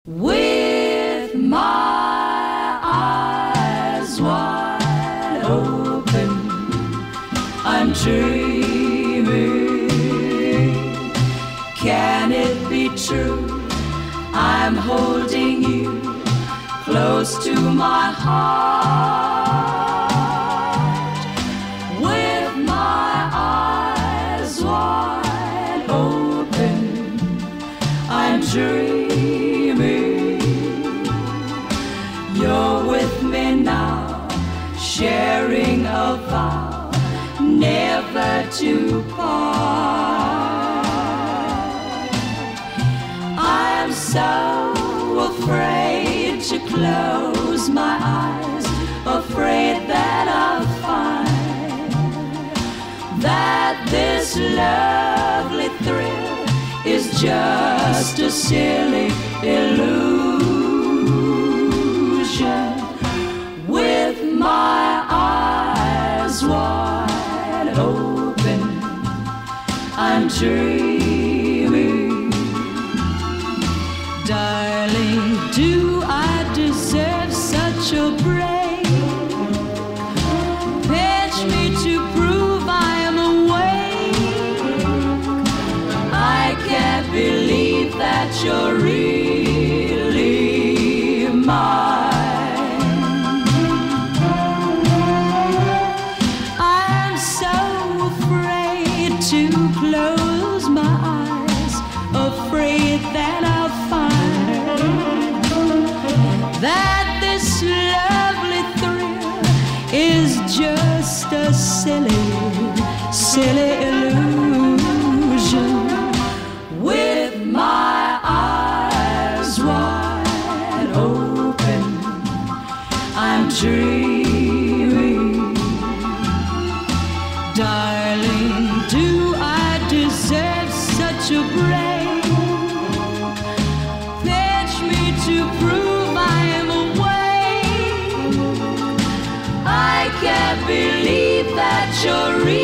With my eyes wide open, I'm dreaming. Can it be true? I'm holding you close to my heart. With my eyes wide open, I'm dreaming. You're with me now, sharing a vow never to part. I'm so afraid to close my eyes, afraid that I'll find that this lovely thrill is just a silly illusion. With my eyes wide open, I'm dreaming. Darling, do I deserve such a break? Pinch me to prove I am awake. I can't believe that you're really mine. I'm so afraid to close my eyes, afraid that I'll find that this lovely thrill is just a silly, silly illusion. With my eyes wide open, I'm dreaming. Darling, do I deserve such a break? Pinch me to prove I am awake. I can't believe that you're real.